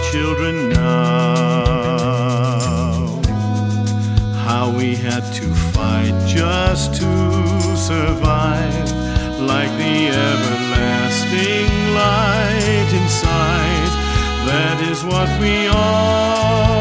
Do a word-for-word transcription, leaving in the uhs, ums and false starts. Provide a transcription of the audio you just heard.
children now. How we had to fight just to survive, like the everlasting light inside. That is what we are.